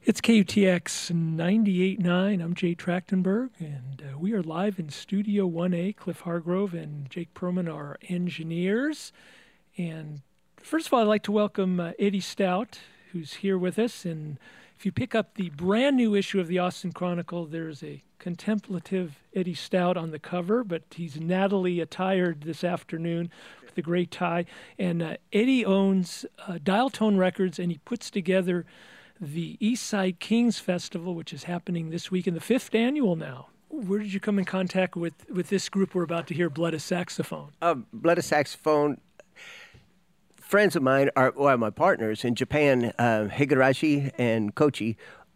It's KUTX 98.9. I'm Jay Trachtenberg, and we are live in Studio 1A. Cliff Hargrove and Jake Perlman are engineers. And first of all, I'd like to welcome Eddie Stout, who's here with us. And if you pick up the brand new issue of the Austin Chronicle, there's a contemplative Eddie Stout on the cover, but he's Natalie attired this afternoon with a gray tie. And Eddie owns Dial Tone Records, and he puts together the Eastside Kings Festival, which is happening this week, in the 5th annual now. Where did you come in contact with this group we're about to hear, Blood of Saxophone? Blood of Saxophone, friends of mine, are my partners in Japan. Higurashi and Kochi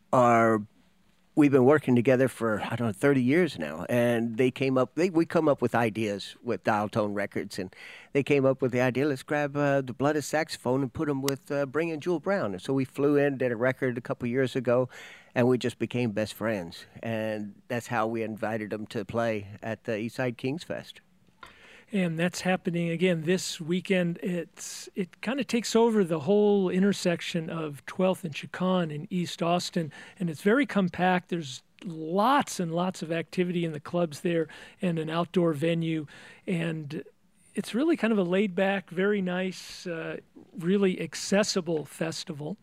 we've been working together for, 30 years now. And we come up with ideas with Dial Tone Records, and they came up with the idea, let's grab the Blood of Saxophone and put them with Bring in Jewel Brown. And so we flew in, did a record a couple years ago, and we just became best friends. And that's how we invited them to play at the Eastside Kings Fest. And that's happening again this weekend. It kind of takes over the whole intersection of 12th and Chicon in East Austin, and it's very compact. There's lots and lots of activity in the clubs there and an outdoor venue, and it's really kind of a laid-back, very nice, really accessible festival.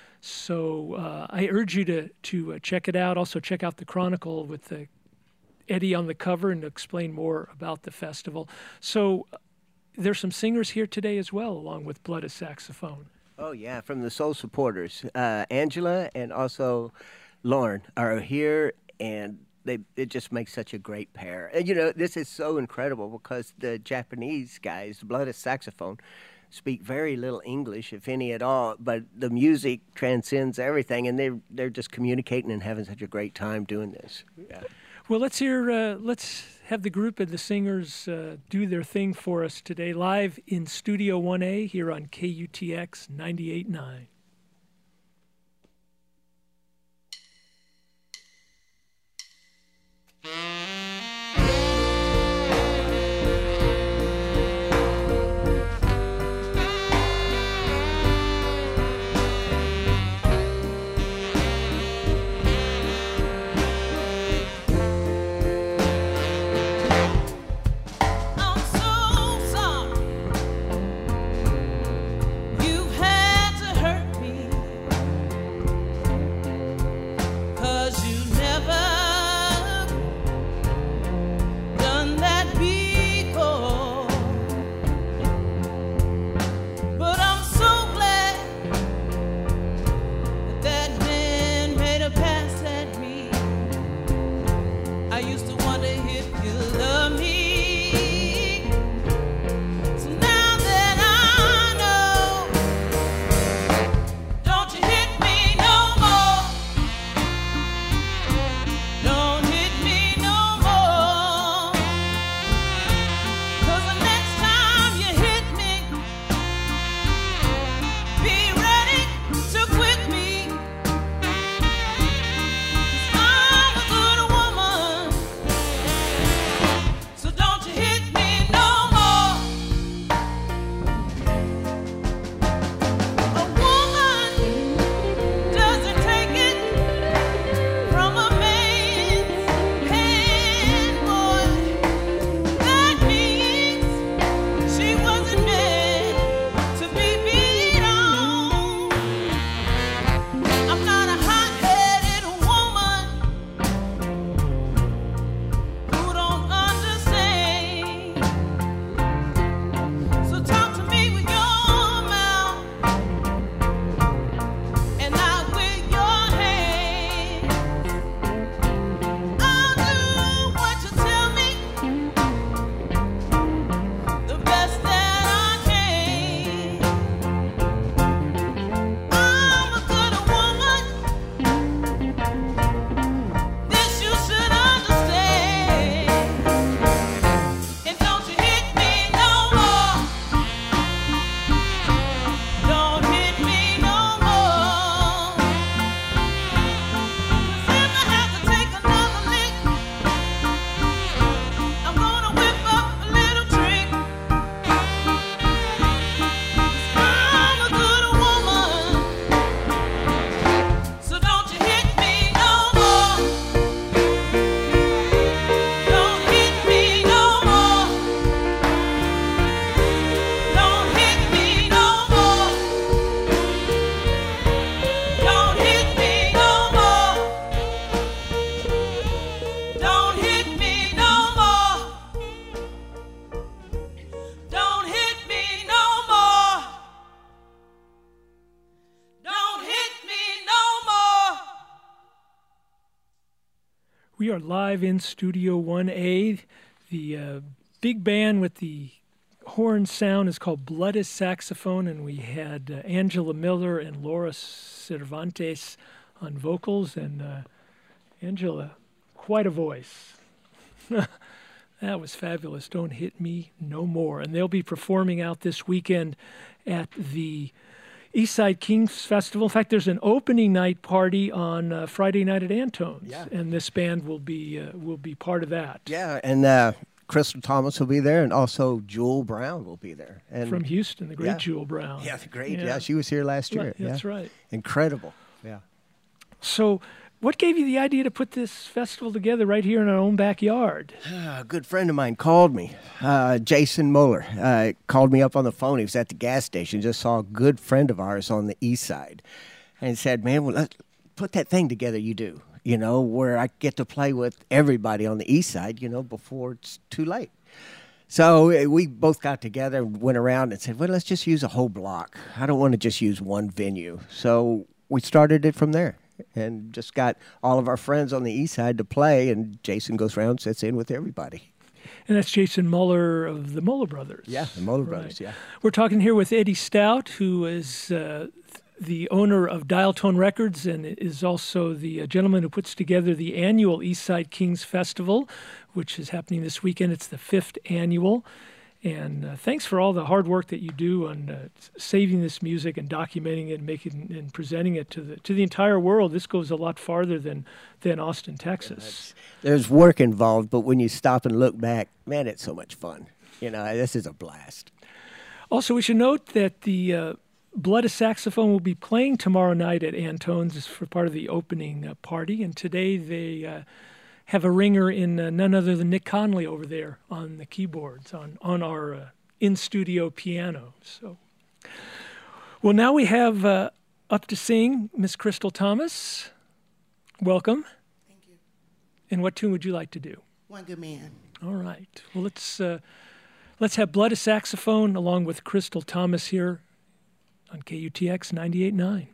So I urge you to check it out. Also check out the Chronicle with the Eddie on the cover and explain more about the festival. So there's some singers here today as well, along with Blood of Saxophone. Oh, yeah, from the Soul Supporters. Angela and also Lauren are here, and it just makes such a great pair. And, this is so incredible because the Japanese guys, Blood of Saxophone, speak very little English, if any at all, but the music transcends everything, and they're just communicating and having such a great time doing this. Yeah. Well, let's have the group and the singers do their thing for us today, live in Studio 1A here on KUTX 98.9. We are live in Studio 1A. The big band with the horn sound is called Blood is Saxophone, and we had Angela Miller and Laura Cervantes on vocals. And Angela, quite a voice. That was fabulous. Don't Hit Me No More. And they'll be performing out this weekend at the Eastside Kings Festival. In fact, there's an opening night party on Friday night at Antone's, and this band will be part of that. Yeah, and Crystal Thomas will be there, and also Jewel Brown will be there. And from Houston, the great Jewel Brown. Yeah, the great. Yeah, she was here last year. That's right. Incredible. Yeah. So, what gave you the idea to put this festival together right here in our own backyard? A good friend of mine called me, Jason Moeller, called me up on the phone. He was at the gas station, just saw a good friend of ours on the east side, and said, man, well, let's put that thing together you do, where I get to play with everybody on the east side, before it's too late. So we both got together and went around and said, well, let's just use a whole block. I don't want to just use one venue. So we started it from there. And just got all of our friends on the east side to play, and Jason goes around and sits in with everybody. And that's Jason Muller of the Muller Brothers. Yeah, the Muller Brothers, yeah. We're talking here with Eddie Stout, who is the owner of Dial Tone Records and is also the gentleman who puts together the annual Eastside Kings Festival, which is happening this weekend. It's the 5th annual. And thanks for all the hard work that you do on saving this music and documenting it, and presenting it to the entire world. This goes a lot farther than Austin, Texas. There's work involved, but when you stop and look back, man, it's so much fun. This is a blast. Also, we should note that the Blood is Saxophone will be playing tomorrow night at Antone's for part of the opening party, and today they have a ringer in none other than Nick Conley over there on the keyboards, on our in-studio piano. So, well, now we have up to sing Miss Crystal Thomas. Welcome. Thank you. And what tune would you like to do? One Good Man. All right. Well, let's have Blood is Saxophone along with Crystal Thomas here on KUTX 98.9.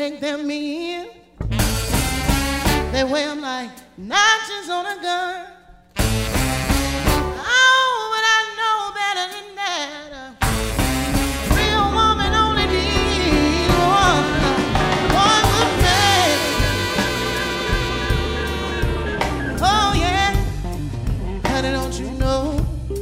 take them in. They wear them like notches on a gun. Oh, but I know better than that. A real woman only needs one good man. Oh yeah, honey, don't you know?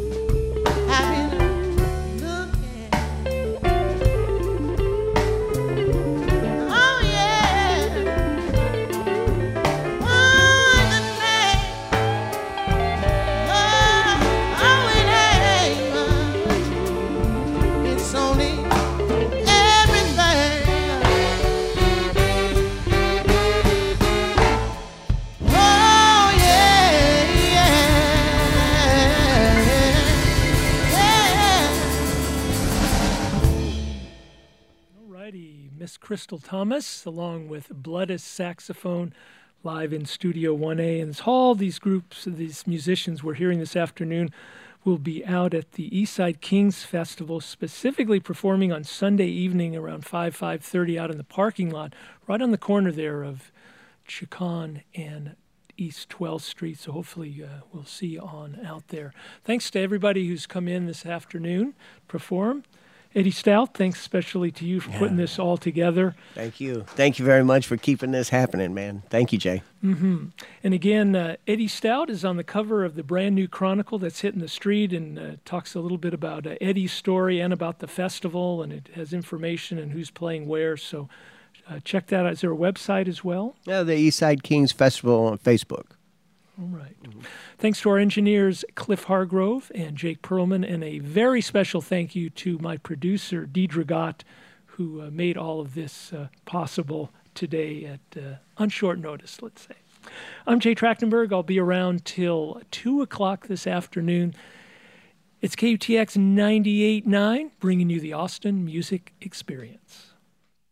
Miss Crystal Thomas, along with Bloodis saxophone, live in Studio 1A. And all these groups, these musicians we're hearing this afternoon, will be out at the Eastside Kings Festival, specifically performing on Sunday evening around 5:30 out in the parking lot, right on the corner there of Chicon and East 12th Street. So hopefully we'll see you on out there. Thanks to everybody who's come in this afternoon to perform. Eddie Stout, thanks especially to you for putting this all together. Thank you. Thank you very much for keeping this happening, man. Thank you, Jay. Mm-hmm. And again, Eddie Stout is on the cover of the brand new Chronicle that's hitting the street and talks a little bit about Eddie's story and about the festival, and it has information and who's playing where. So check that out. Is there a website as well? Yeah, the Eastside Kings Festival on Facebook. All right. Thanks to our engineers, Cliff Hargrove and Jake Perlman, and a very special thank you to my producer, Deidre Gott, who made all of this possible today on short notice, let's say. I'm Jay Trachtenberg. I'll be around till 2 o'clock this afternoon. It's KUTX 98.9, bringing you the Austin Music Experience.